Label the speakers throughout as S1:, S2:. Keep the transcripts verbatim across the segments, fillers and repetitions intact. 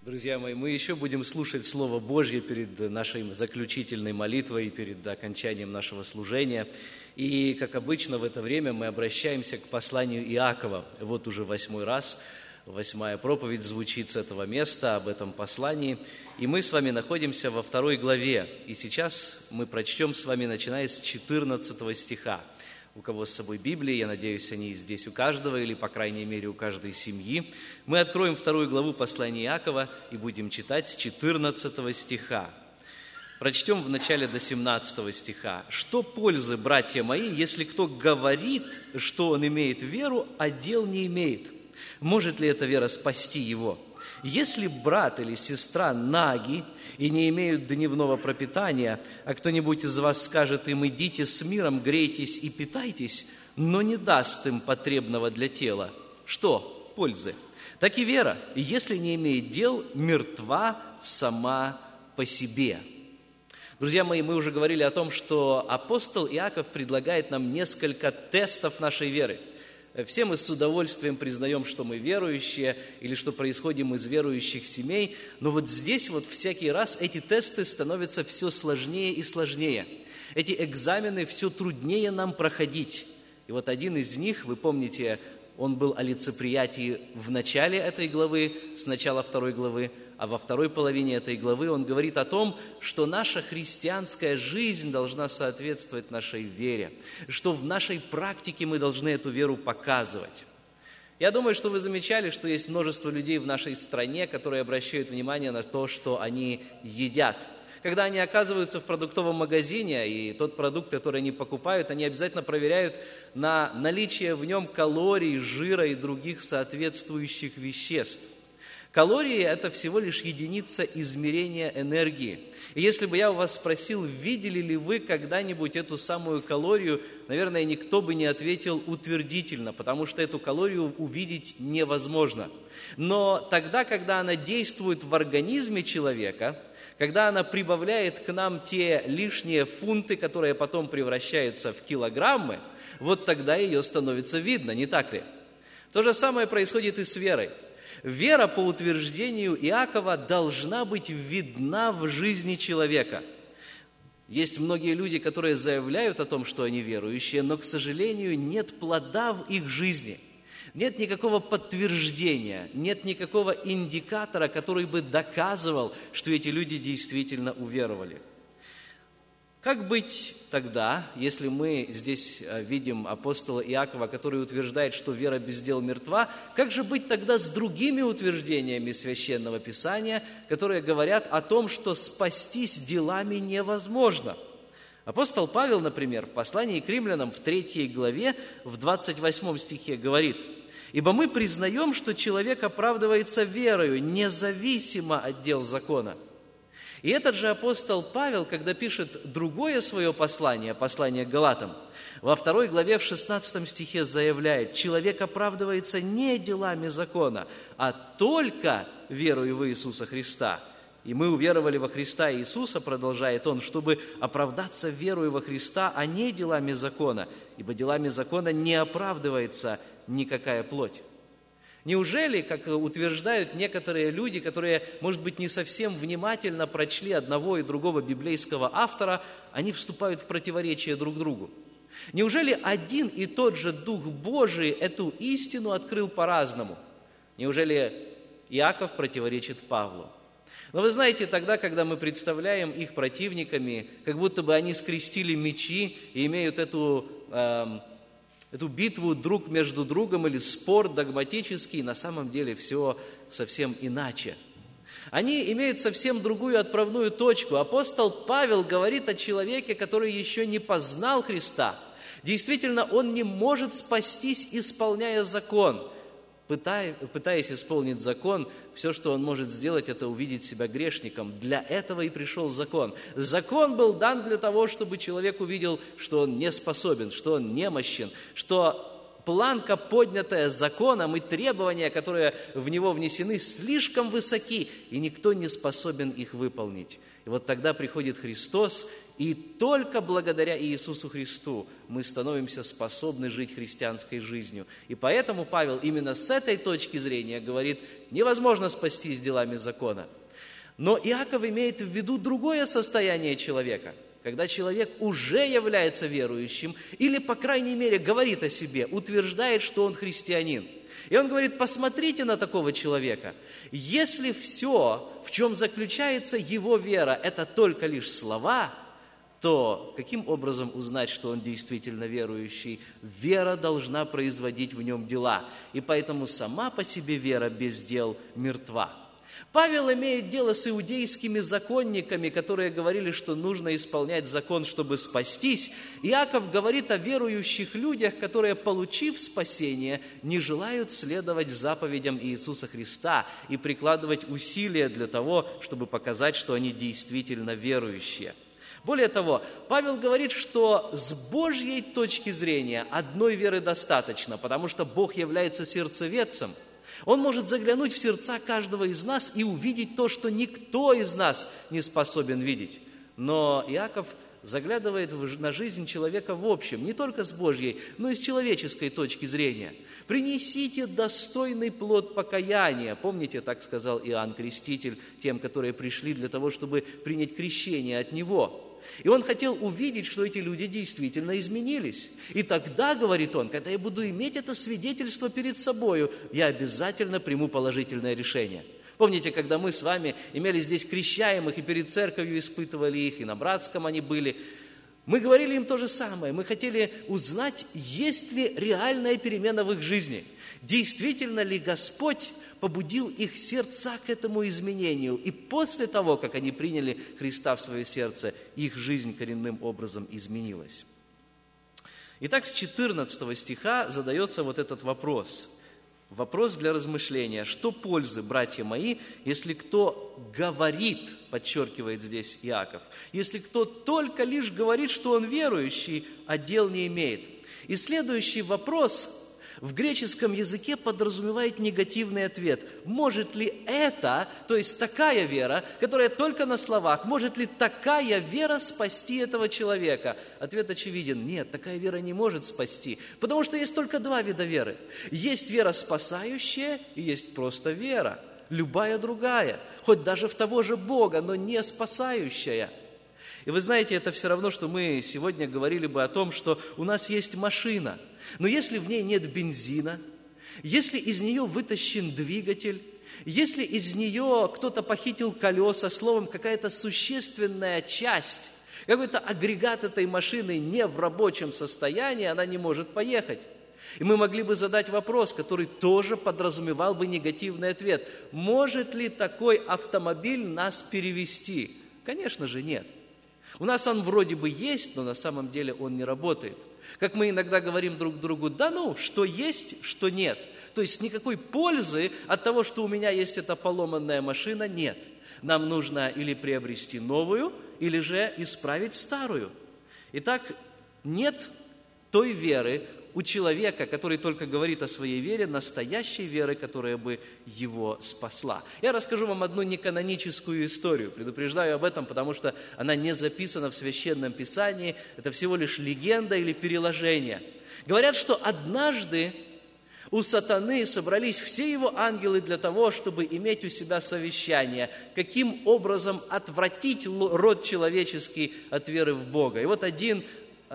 S1: Друзья мои, мы еще будем слушать Слово Божье перед нашей заключительной молитвой, перед окончанием нашего служения. И, как обычно, в это время мы обращаемся к посланию Иакова. Вот уже восьмой раз, восьмая проповедь звучит с этого места об этом послании. И мы с вами находимся во второй главе. И сейчас мы прочтем с вами, начиная с четырнадцатого стиха. У кого с собой Библия, я надеюсь, они здесь у каждого, или, по крайней мере, у каждой семьи. Мы откроем вторую главу послания Иакова и будем читать с четырнадцатого стиха. Прочтем в начале до семнадцатого стиха. «Что пользы, братья мои, если кто говорит, что он имеет веру, а дел не имеет? Может ли эта вера спасти его? Если брат или сестра наги и не имеют дневного пропитания, а кто-нибудь из вас скажет им: идите с миром, грейтесь и питайтесь, но не даст им потребного для тела, что пользы? Так и вера, если не имеет дел, мертва сама по себе». Друзья мои, мы уже говорили о том, что апостол Иаков предлагает нам несколько тестов нашей веры. Все мы с удовольствием признаем, что мы верующие или что происходим из верующих семей, но вот здесь вот всякий раз эти тесты становятся все сложнее и сложнее. Эти экзамены все труднее нам проходить. И вот один из них, вы помните, он был о лицеприятии в начале этой главы, с начала второй главы, а во второй половине этой главы он говорит о том, что наша христианская жизнь должна соответствовать нашей вере, что в нашей практике мы должны эту веру показывать. Я думаю, что вы замечали, что есть множество людей в нашей стране, которые обращают внимание на то, что они едят. Когда они оказываются в продуктовом магазине, и тот продукт, который они покупают, они обязательно проверяют на наличие в нем калорий, жира и других соответствующих веществ. Калории – это всего лишь единица измерения энергии. И если бы я у вас спросил, видели ли вы когда-нибудь эту самую калорию, наверное, никто бы не ответил утвердительно, потому что эту калорию увидеть невозможно. Но тогда, когда она действует в организме человека, когда она прибавляет к нам те лишние фунты, которые потом превращаются в килограммы, вот тогда ее становится видно, не так ли? То же самое происходит и с верой. Вера, по утверждению Иакова, должна быть видна в жизни человека. Есть многие люди, которые заявляют о том, что они верующие, но, к сожалению, нет плода в их жизни. Нет никакого подтверждения, нет никакого индикатора, который бы доказывал, что эти люди действительно уверовали. Как быть тогда, если мы здесь видим апостола Иакова, который утверждает, что вера без дел мертва, как же быть тогда с другими утверждениями Священного Писания, которые говорят о том, что спастись делами невозможно? Апостол Павел, например, в послании к римлянам в третьей главе, в двадцать восьмом стихе говорит: «Ибо мы признаем, что человек оправдывается верою, независимо от дел закона». И этот же апостол Павел, когда пишет другое свое послание, послание к Галатам, во второй главе в шестнадцатом стихе заявляет: «Человек оправдывается не делами закона, а только верою в Иисуса Христа». И мы уверовали во Христа Иисуса, продолжает он, чтобы оправдаться верою во Христа, а не делами закона, ибо делами закона не оправдывается никакая плоть. Неужели, как утверждают некоторые люди, которые, может быть, не совсем внимательно прочли одного и другого библейского автора, они вступают в противоречие друг другу? Неужели один и тот же Дух Божий эту истину открыл по-разному? Неужели Иаков противоречит Павлу? Но вы знаете, тогда, когда мы представляем их противниками, как будто бы они скрестили мечи и имеют эту... Э, Эту битву друг между другом или спор догматический, на самом деле все совсем иначе. Они имеют совсем другую отправную точку. Апостол Павел говорит о человеке, который еще не познал Христа. Действительно, он не может спастись, исполняя закон. Пытаясь исполнить закон, все, что он может сделать, это увидеть себя грешником. Для этого и пришел закон. Закон был дан для того, чтобы человек увидел, что он не способен, что он немощен, что планка, поднятая законом, и требования, которые в него внесены, слишком высоки, и никто не способен их выполнить. И вот тогда приходит Христос, и только благодаря Иисусу Христу мы становимся способны жить христианской жизнью. И поэтому Павел именно с этой точки зрения говорит, невозможно спастись делами закона. Но Иаков имеет в виду другое состояние человека, когда человек уже является верующим или, по крайней мере, говорит о себе, утверждает, что он христианин. И он говорит, посмотрите на такого человека. Если все, в чем заключается его вера, это только лишь слова, то каким образом узнать, что он действительно верующий? Вера должна производить в нем дела. И поэтому сама по себе вера без дел мертва. Павел имеет дело с иудейскими законниками, которые говорили, что нужно исполнять закон, чтобы спастись. Иаков говорит о верующих людях, которые, получив спасение, не желают следовать заповедям Иисуса Христа и прикладывать усилия для того, чтобы показать, что они действительно верующие. Более того, Павел говорит, что с Божьей точки зрения одной веры достаточно, потому что Бог является сердцеведцем. Он может заглянуть в сердца каждого из нас и увидеть то, что никто из нас не способен видеть. Но Иаков заглядывает на жизнь человека в общем, не только с Божьей, но и с человеческой точки зрения. «Принесите достойный плод покаяния». Помните, так сказал Иоанн Креститель тем, которые пришли для того, чтобы принять крещение от него. И он хотел увидеть, что эти люди действительно изменились. И тогда, говорит он, когда я буду иметь это свидетельство перед собою, я обязательно приму положительное решение. Помните, когда мы с вами имели здесь крещаемых, и перед церковью испытывали их, и на братском они были, мы говорили им то же самое. Мы хотели узнать, есть ли реальная перемена в их жизни. Действительно ли Господь побудил их сердца к этому изменению. И после того, как они приняли Христа в свое сердце, их жизнь коренным образом изменилась. Итак, с четырнадцатого стиха задается вот этот вопрос. Вопрос для размышления. Что пользы, братья мои, если кто говорит, подчеркивает здесь Иаков, если кто только лишь говорит, что он верующий, а дел не имеет? И следующий вопрос в греческом языке подразумевает негативный ответ. Может ли это, то есть такая вера, которая только на словах, может ли такая вера спасти этого человека? Ответ очевиден. Нет, такая вера не может спасти, потому что есть только два вида веры. Есть вера спасающая и есть просто вера, любая другая, хоть даже в того же Бога, но не спасающая. И вы знаете, это все равно, что мы сегодня говорили бы о том, что у нас есть машина, но если в ней нет бензина, если из нее вытащен двигатель, если из нее кто-то похитил колеса, словом, какая-то существенная часть, какой-то агрегат этой машины не в рабочем состоянии, она не может поехать. И мы могли бы задать вопрос, который тоже подразумевал бы негативный ответ. Может ли такой автомобиль нас перевезти? Конечно же, нет. У нас он вроде бы есть, но на самом деле он не работает. Как мы иногда говорим друг другу, да ну, что есть, что нет. То есть никакой пользы от того, что у меня есть эта поломанная машина, нет. Нам нужно или приобрести новую, или же исправить старую. Итак, нет той веры у человека, который только говорит о своей вере, настоящей веры, которая бы его спасла. Я расскажу вам одну неканоническую историю. Предупреждаю об этом, потому что она не записана в Священном Писании. Это всего лишь легенда или переложение. Говорят, что однажды у сатаны собрались все его ангелы для того, чтобы иметь у себя совещание, каким образом отвратить род человеческий от веры в Бога. И вот один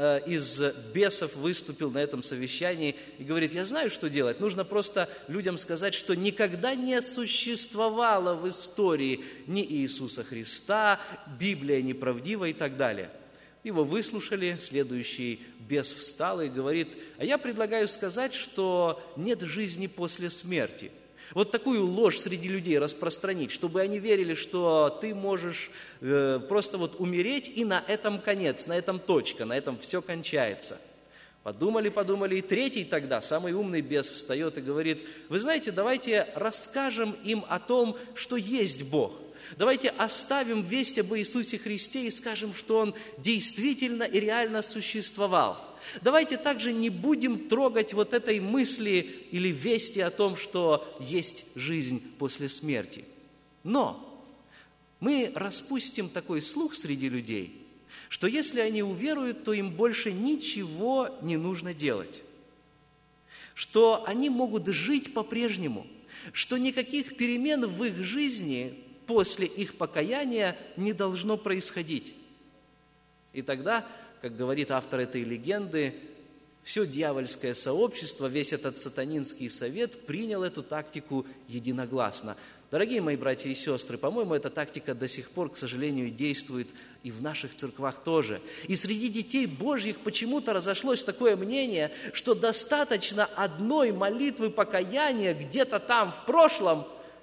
S1: из бесов выступил на этом совещании и говорит, я знаю, что делать. Нужно просто людям сказать, что никогда не существовало в истории ни Иисуса Христа, Библия неправдива и так далее. Его выслушали, следующий бес встал и говорит, а я предлагаю сказать, что нет жизни после смерти. Вот такую ложь среди людей распространить, чтобы они верили, что ты можешь э, просто вот умереть, и на этом конец, на этом точка, на этом все кончается. Подумали, подумали, и третий тогда, самый умный бес, встает и говорит, вы знаете, давайте расскажем им о том, что есть Бог. Давайте оставим весть об Иисусе Христе и скажем, что Он действительно и реально существовал. Давайте также не будем трогать вот этой мысли или вести о том, что есть жизнь после смерти. Но мы распустим такой слух среди людей, что если они уверуют, то им больше ничего не нужно делать, что они могут жить по-прежнему, что никаких перемен в их жизни после их покаяния не должно происходить. И тогда, как говорит автор этой легенды, все дьявольское сообщество, весь этот сатанинский совет принял эту тактику единогласно. Дорогие мои братья и сестры, по-моему, эта тактика до сих пор, к сожалению, действует и в наших церквах тоже. И среди детей Божьих почему-то разошлось такое мнение, что достаточно одной молитвы покаяния где-то там в прошлом,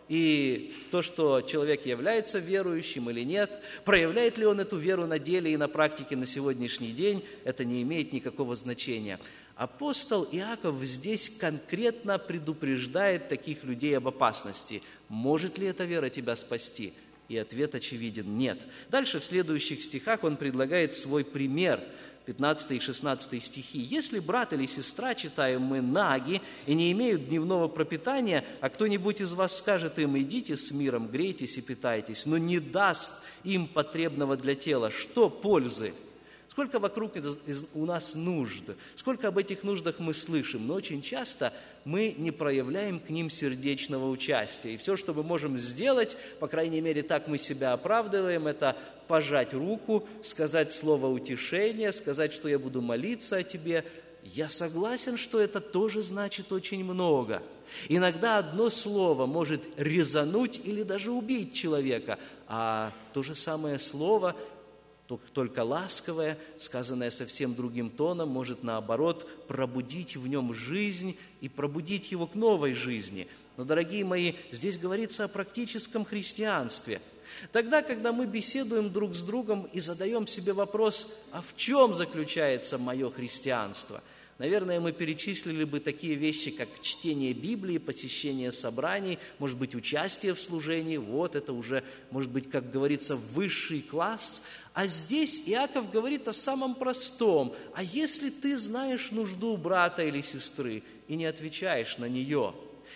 S1: и то, что человек является верующим или нет, проявляет ли он эту веру на деле и на практике на сегодняшний день, это не имеет никакого значения. Апостол Иаков здесь конкретно предупреждает таких людей об опасности. Может ли эта вера тебя спасти? И ответ очевиден – нет. Дальше в следующих стихах он предлагает свой пример, пятнадцатый и шестнадцатый стихи. «Если брат или сестра, читаем мы, наги и не имеют дневного пропитания, а кто-нибудь из вас скажет им, идите с миром, грейтесь и питайтесь, но не даст им потребного для тела, что пользы?» Сколько вокруг у нас нужд, сколько об этих нуждах мы слышим, но очень часто мы не проявляем к ним сердечного участия. И все, что мы можем сделать, по крайней мере, так мы себя оправдываем, это пожать руку, сказать слово утешения, сказать, что я буду молиться о тебе. Я согласен, что это тоже значит очень много. Иногда одно слово может резануть или даже убить человека, а то же самое слово – только ласковое, сказанное совсем другим тоном, может, наоборот, пробудить в нем жизнь и пробудить его к новой жизни. Но, дорогие мои, здесь говорится о практическом христианстве. Тогда, когда мы беседуем друг с другом и задаем себе вопрос, а в чем заключается мое христианство? Наверное, мы перечислили бы такие вещи, как чтение Библии, посещение собраний, может быть, участие в служении. Вот это уже, может быть, как говорится, высший класс. А здесь Иаков говорит о самом простом. А если ты знаешь нужду брата или сестры и не отвечаешь на нее,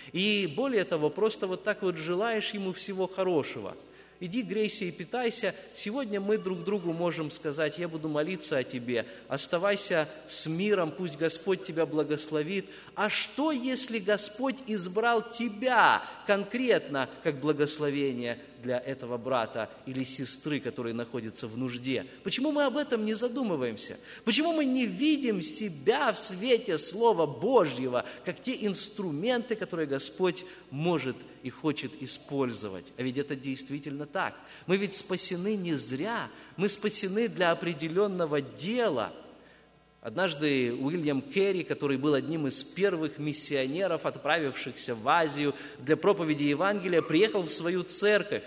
S1: и более того, просто вот так вот желаешь ему всего хорошего, иди, грейся и питайся. Сегодня мы друг другу можем сказать, я буду молиться о тебе, оставайся с миром, пусть Господь тебя благословит. А что, если Господь избрал тебя конкретно как благословение для этого брата или сестры, которые находятся в нужде? Почему мы об этом не задумываемся? Почему мы не видим себя в свете Слова Божьего, как те инструменты, которые Господь может и хочет использовать? А ведь это действительно так. Мы ведь спасены не зря, мы спасены для определенного дела. Однажды Уильям Керри, который был одним из первых миссионеров, отправившихся в Азию для проповеди Евангелия, приехал в свою церковь.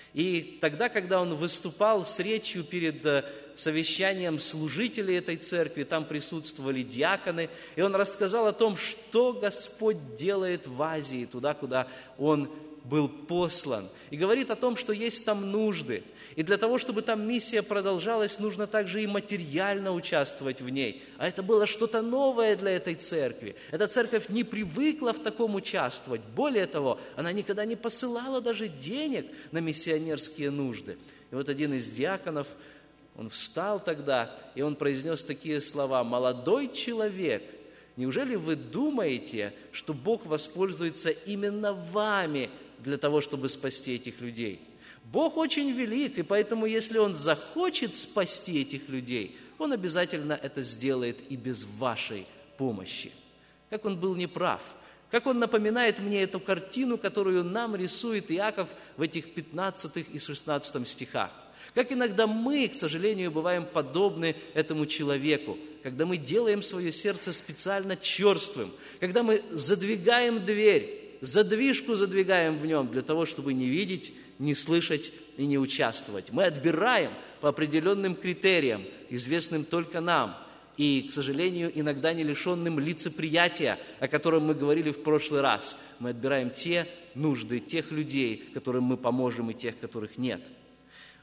S1: И тогда, когда он выступал с речью перед совещанием служителей этой церкви, там присутствовали диаконы, и он рассказал о том, что Господь делает в Азии, туда, куда он был послан. И говорит о том, что есть там нужды. И для того, чтобы там миссия продолжалась, нужно также и материально участвовать в ней. А это было что-то новое для этой церкви. Эта церковь не привыкла в таком участвовать. Более того, она никогда не посылала даже денег на миссионерские нужды. И вот один из диаконов, он встал тогда, и он произнес такие слова: «Молодой человек, неужели вы думаете, что Бог воспользуется именно вами для того, чтобы спасти этих людей? Бог очень велик, и поэтому, если Он захочет спасти этих людей, Он обязательно это сделает и без вашей помощи». Как он был неправ. Как он напоминает мне эту картину, которую нам рисует Иаков в этих пятнадцатом и шестнадцатом стихах. Как иногда мы, к сожалению, бываем подобны этому человеку, когда мы делаем свое сердце специально черствым, когда мы задвигаем дверь, задвижку задвигаем в нем для того, чтобы не видеть, не слышать и не участвовать. Мы отбираем по определенным критериям, известным только нам, и, к сожалению, иногда не лишенным лицеприятия, о котором мы говорили в прошлый раз. Мы отбираем те нужды тех людей, которым мы поможем, и тех, которых нет.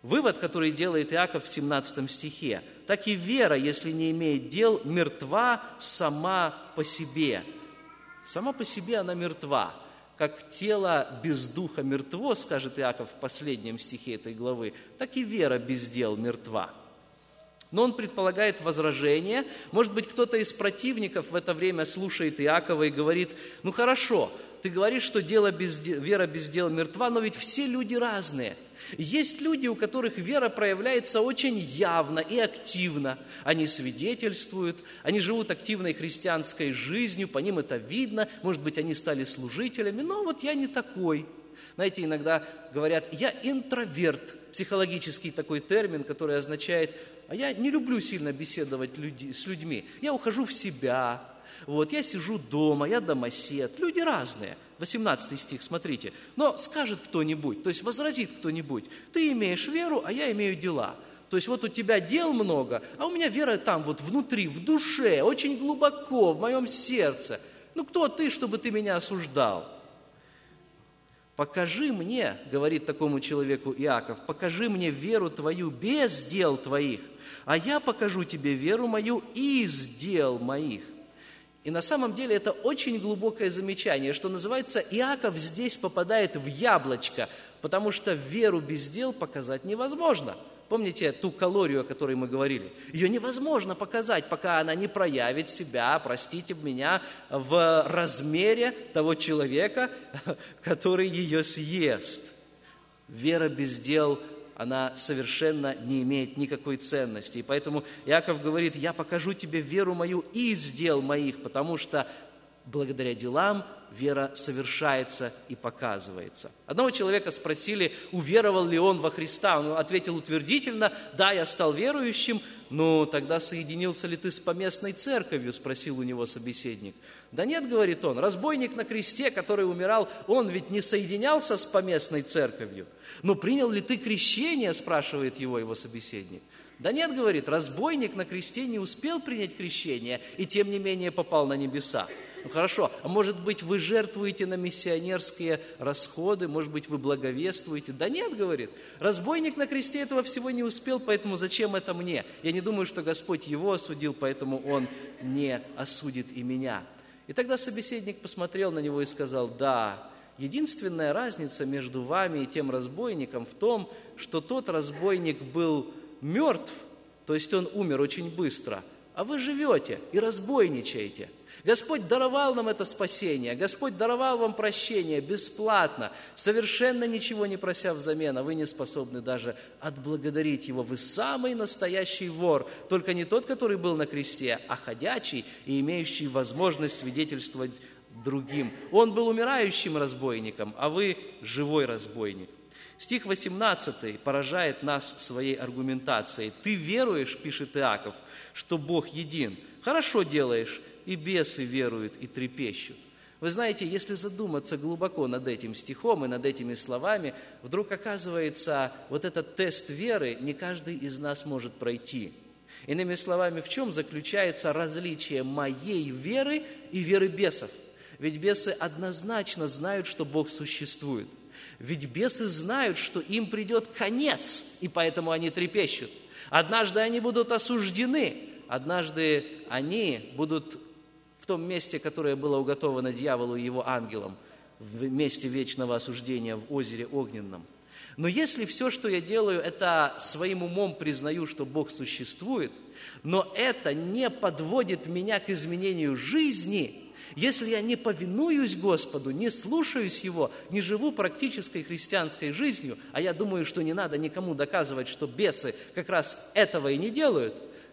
S1: Вывод, который делает Иаков в семнадцатом стихе: «Так и вера, если не имеет дел, мертва сама по себе». Сама по себе она мертва. Как тело без духа мертво, скажет Иаков в последнем стихе этой главы, так и вера без дел мертва. Но он предполагает возражение. Может быть, кто-то из противников в это время слушает Иакова и говорит: ну хорошо, ты говоришь, что дело без де... вера без дел мертва, но ведь все люди разные. Есть люди, у которых вера проявляется очень явно и активно. Они свидетельствуют, они живут активной христианской жизнью, по ним это видно. Может быть, они стали служителями, но вот я не такой. Знаете, иногда говорят: я интроверт, психологический такой термин, который означает: а я не люблю сильно беседовать люди, с людьми, я ухожу в себя, вот, я сижу дома, я домосед. Люди разные. восемнадцатый стих, смотрите. Но скажет кто-нибудь, то есть возразит кто-нибудь: ты имеешь веру, а я имею дела. То есть вот у тебя дел много, а у меня вера там вот внутри, в душе, очень глубоко, в моем сердце. Ну кто ты, чтобы ты меня осуждал? «Покажи мне, — говорит такому человеку Иаков, — покажи мне веру твою без дел твоих, а я покажу тебе веру мою из дел моих». И на самом деле это очень глубокое замечание, что называется, Иаков здесь попадает в яблочко, потому что веру без дел показать невозможно. Помните ту калорию, о которой мы говорили? Ее невозможно показать, пока она не проявит себя, простите меня, в размере того человека, который ее съест. Вера без дел, она совершенно не имеет никакой ценности. И поэтому Иаков говорит: я покажу тебе веру мою из дел моих, потому что благодаря делам вера совершается и показывается. Одного человека спросили, уверовал ли он во Христа. Он ответил утвердительно: да, я стал верующим. Ну, тогда соединился ли ты с поместной церковью? Спросил у него собеседник. Да нет, говорит он, разбойник на кресте, который умирал, он ведь не соединялся с поместной церковью. Но принял ли ты крещение? Спрашивает его его собеседник. Да нет, говорит, разбойник на кресте не успел принять крещение и тем не менее попал на небеса. Ну хорошо, а может быть, вы жертвуете на миссионерские расходы, может быть, вы благовествуете? Да нет, говорит, разбойник на кресте этого всего не успел, поэтому зачем это мне? Я не думаю, что Господь его осудил, поэтому он не осудит и меня. И тогда собеседник посмотрел на него и сказал: да, единственная разница между вами и тем разбойником в том, что тот разбойник был мертв, то есть он умер очень быстро, а вы живете и разбойничаете. Господь даровал нам это спасение, Господь даровал вам прощение бесплатно, совершенно ничего не прося взамен, а вы не способны даже отблагодарить Его. Вы самый настоящий вор, только не тот, который был на кресте, а ходячий и имеющий возможность свидетельствовать другим. Он был умирающим разбойником, а вы живой разбойник. Стих восемнадцатый поражает нас своей аргументацией. «Ты веруешь, — пишет Иаков, — что Бог един. Хорошо делаешь, и бесы веруют и трепещут». Вы знаете, если задуматься глубоко над этим стихом и над этими словами, вдруг оказывается, вот этот тест веры не каждый из нас может пройти. Иными словами, в чем заключается различие моей веры и веры бесов? Ведь бесы однозначно знают, что Бог существует. Ведь бесы знают, что им придет конец, и поэтому они трепещут. Однажды они будут осуждены, однажды они будут в том месте, которое было уготовано дьяволу и его ангелам, в месте вечного осуждения в озере огненном. Но если все, что я делаю, это своим умом признаю, что Бог существует, но это не подводит меня к изменению жизни, если я не повинуюсь Господу, не слушаюсь Его, не живу практической христианской жизнью, а я думаю, что не надо никому доказывать, что бесы как раз этого и не делают,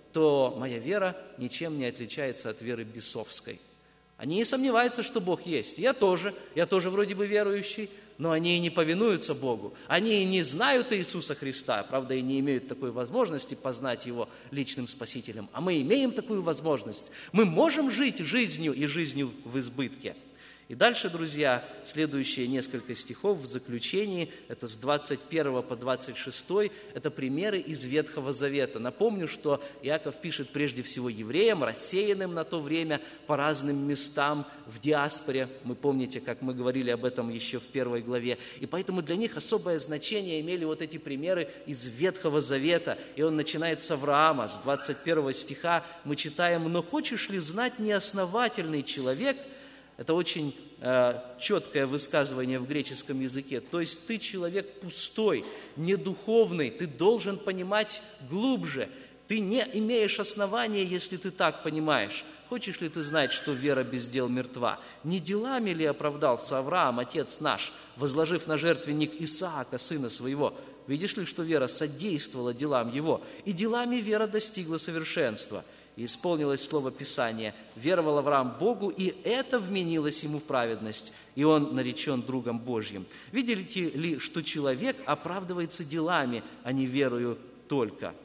S1: то моя вера ничем не отличается от веры бесовской. Они не сомневаются, что Бог есть. Я тоже, я тоже вроде бы верующий, но они и не повинуются Богу. Они и не знают Иисуса Христа, правда, и не имеют такой возможности познать Его личным Спасителем. А мы имеем такую возможность. Мы можем жить жизнью и жизнью в избытке. И дальше, друзья, следующие несколько стихов в заключении, это с двадцать первого по двадцать шестой, это примеры из Ветхого Завета. Напомню, что Иаков пишет прежде всего евреям, рассеянным на то время по разным местам в диаспоре. Мы помните, как мы говорили об этом еще в первой главе. И поэтому для них особое значение имели вот эти примеры из Ветхого Завета. И он начинает с Авраама, с двадцать первого стиха мы читаем: «Но хочешь ли знать, неосновательный человек?» Это очень э, четкое высказывание в греческом языке. То есть ты человек пустой, недуховный, ты должен понимать глубже. Ты не имеешь основания, если ты так понимаешь. Хочешь ли ты знать, что вера без дел мертва? Не делами ли оправдался Авраам, отец наш, возложив на жертвенник Исаака, сына своего? Видишь ли, что вера содействовала делам его, и делами вера достигла совершенства. И исполнилось слово Писания: веровал Авраам Богу, и это вменилось ему в праведность, и он наречен другом Божьим. Видите ли, что человек оправдывается делами, а не верою только?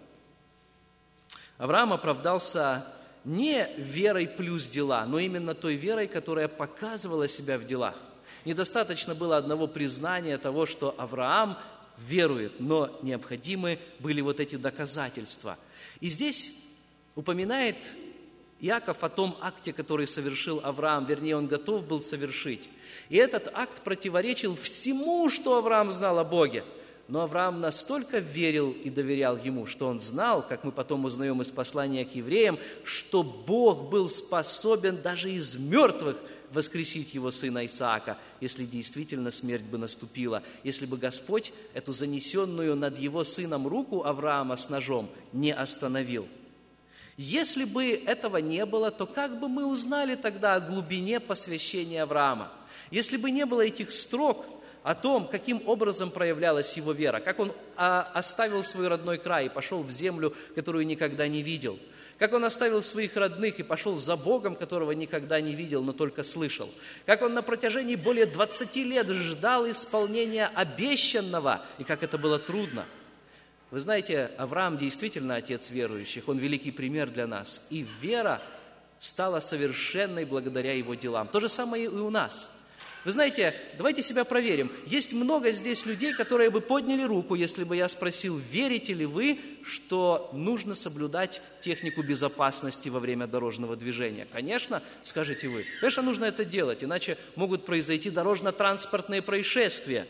S1: Авраам оправдался не верой плюс дела, но именно той верой, которая показывала себя в делах. Недостаточно было одного признания того, что Авраам верует, но необходимы были вот эти доказательства. И здесь упоминает Иаков о том акте, который совершил Авраам, вернее, он готов был совершить. И этот акт противоречил всему, что Авраам знал о Боге. Но Авраам настолько верил и доверял Ему, что он знал, как мы потом узнаем из послания к евреям, что Бог был способен даже из мертвых воскресить его сына Исаака, если действительно смерть бы наступила, если бы Господь эту занесенную над его сыном руку Авраама с ножом не остановил. Если бы этого не было, то как бы мы узнали тогда о глубине посвящения Авраама? Если бы не было этих строк о том, каким образом проявлялась его вера, как он а, оставил свой родной край и пошел в землю, которую никогда не видел, как он оставил своих родных и пошел за Богом, которого никогда не видел, но только слышал, как он на протяжении более двадцати лет ждал исполнения обещанного, и как это было трудно. Вы знаете, Авраам действительно отец верующих, он великий пример для нас. И вера стала совершенной благодаря его делам. То же самое и у нас. Вы знаете, давайте себя проверим. Есть много здесь людей, которые бы подняли руку, если бы я спросил, верите ли вы, что нужно соблюдать технику безопасности во время дорожного движения? Конечно, скажете вы. Конечно, нужно это делать, иначе могут произойти дорожно-транспортные происшествия.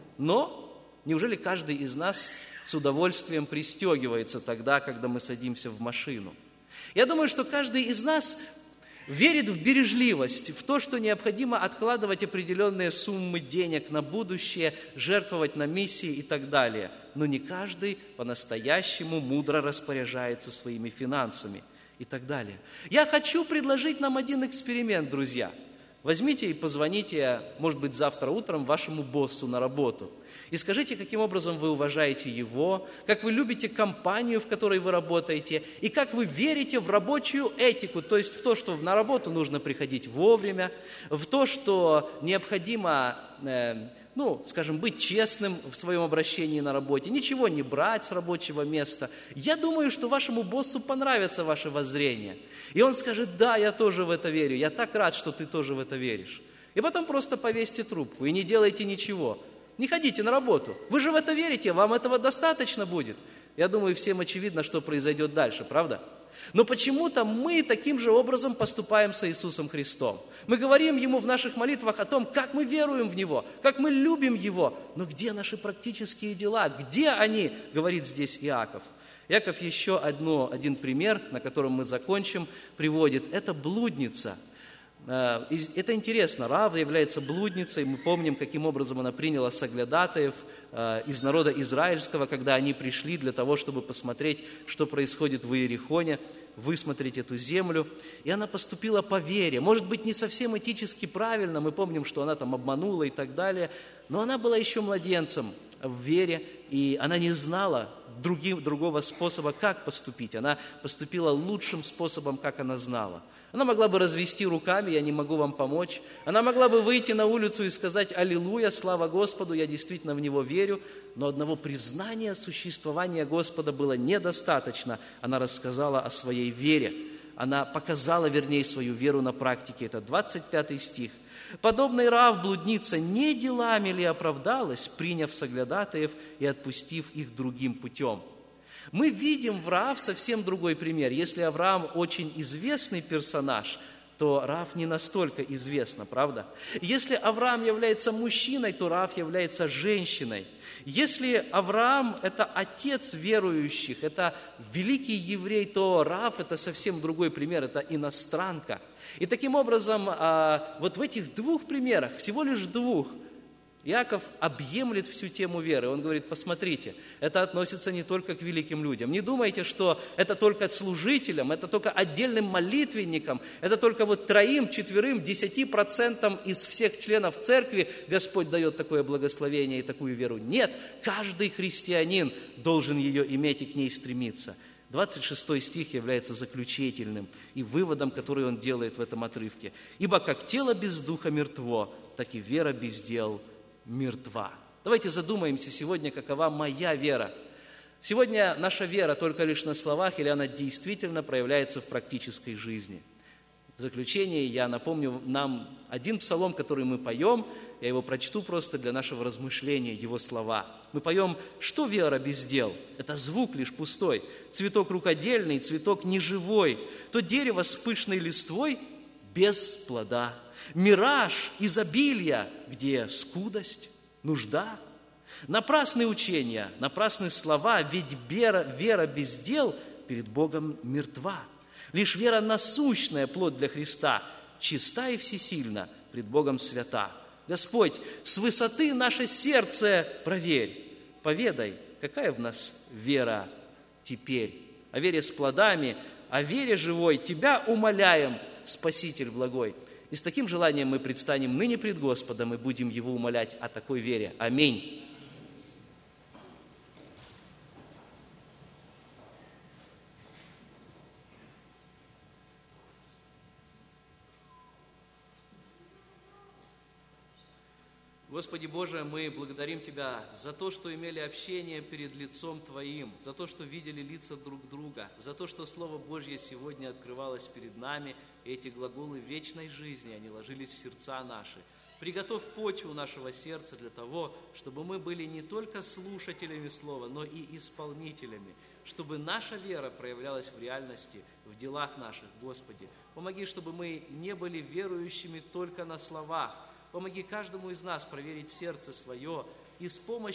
S1: Но неужели каждый из нас с удовольствием пристегивается тогда, когда мы садимся в машину? Я думаю, что каждый из нас верит в бережливость, в то, что необходимо откладывать определенные суммы денег на будущее, жертвовать на миссии и так далее. Но не каждый по-настоящему мудро распоряжается своими финансами и так далее. Я хочу предложить нам один эксперимент, друзья. Возьмите и позвоните, может быть, завтра утром вашему боссу на работу. И скажите, каким образом вы уважаете его, как вы любите компанию, в которой вы работаете, и как вы верите в рабочую этику, то есть в то, что на работу нужно приходить вовремя, в то, что необходимо, э, ну, скажем, быть честным в своем обращении на работе, ничего не брать с рабочего места. Я думаю, что вашему боссу понравится ваше воззрение. И он скажет: да, я тоже в это верю, я так рад, что ты тоже в это веришь. И потом просто повесьте трубку и не делайте ничего. Не ходите на работу. Вы же в это верите, вам этого достаточно будет. Я думаю, всем очевидно, что произойдет дальше, правда? Но почему-то мы таким же образом поступаем с Иисусом Христом. Мы говорим Ему в наших молитвах о том, как мы веруем в Него, как мы любим Его. Но где наши практические дела? Где они, говорит здесь Иаков. Иаков еще одно, один пример, на котором мы закончим, приводит. Это блудница. Это интересно, Раав является блудницей, мы помним, каким образом она приняла соглядатаев из народа израильского, когда они пришли для того, чтобы посмотреть, что происходит в Иерихоне, высмотреть эту землю, и она поступила по вере, может быть, не совсем этически правильно, мы помним, что она там обманула и так далее, но она была еще младенцем в вере, и она не знала другим, другого способа, как поступить, она поступила лучшим способом, как она знала. Она могла бы развести руками: я не могу вам помочь. Она могла бы выйти на улицу и сказать: аллилуйя, слава Господу, я действительно в Него верю. Но одного признания существования Господа было недостаточно. Она рассказала о своей вере. Она показала, вернее, свою веру на практике. Это двадцать пятый стих. «Подобный Раав, блудница, не делами ли оправдалась, приняв соглядатаев и отпустив их другим путем?» Мы видим в Раав совсем другой пример. Если Авраам очень известный персонаж, то Раав не настолько известна, правда? Если Авраам является мужчиной, то Раав является женщиной. Если Авраам – это отец верующих, это великий еврей, то Раав – это совсем другой пример, это иностранка. И таким образом, вот в этих двух примерах, всего лишь двух, Иаков объемлет всю тему веры. Он говорит: посмотрите, это относится не только к великим людям. Не думайте, что это только служителям, это только отдельным молитвенникам, это только вот троим, четверым, десяти процентам из всех членов церкви Господь дает такое благословение и такую веру. Нет, каждый христианин должен ее иметь и к ней стремиться. двадцать шестой стих является заключительным и выводом, который он делает в этом отрывке. «Ибо как тело без духа мертво, так и вера без дел мертва». Давайте задумаемся сегодня, какова моя вера. Сегодня наша вера только лишь на словах, или она действительно проявляется в практической жизни? В заключение я напомню нам один псалом, который мы поем. Я его прочту просто для нашего размышления, его слова. Мы поем: «Что вера без дел? Это звук лишь пустой. Цветок рукодельный, цветок неживой. То дерево с пышной листвой без плода. Мираж изобилия, где скудость, нужда. Напрасные учения, напрасные слова, ведь вера, вера без дел перед Богом мертва. Лишь вера насущная, плод для Христа, чиста и всесильна, пред Богом свята». Господь, с высоты наше сердце проверь, поведай, какая в нас вера теперь. О вере с плодами, о вере живой Тебя умоляем, Спаситель благой. И с таким желанием мы предстанем ныне пред Господом и будем Его умолять о такой вере. Аминь. Господи Боже, мы благодарим Тебя за то, что имели общение перед лицом Твоим, за то, что видели лица друг друга, за то, что Слово Божье сегодня открывалось перед нами, и эти глаголы вечной жизни, они ложились в сердца наши. Приготовь почву нашего сердца для того, чтобы мы были не только слушателями Слова, но и исполнителями, чтобы наша вера проявлялась в реальности, в делах наших, Господи. Помоги, чтобы мы не были верующими только на словах. Помоги каждому из нас проверить сердце свое и с помощью